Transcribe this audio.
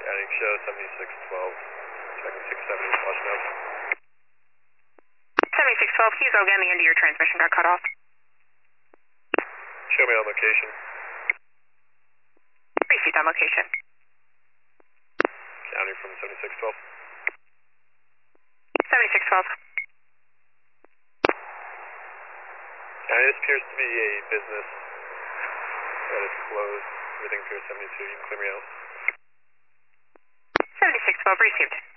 Adding show 7612. Checking 670, flashing up. 7612, can you go again? The end of your transmission got cut off. Show me on location. Received on location. County from 7612. 7612. County, this appears to be a business that is closed. Everything appears 72. You can clear me out. 7612, received.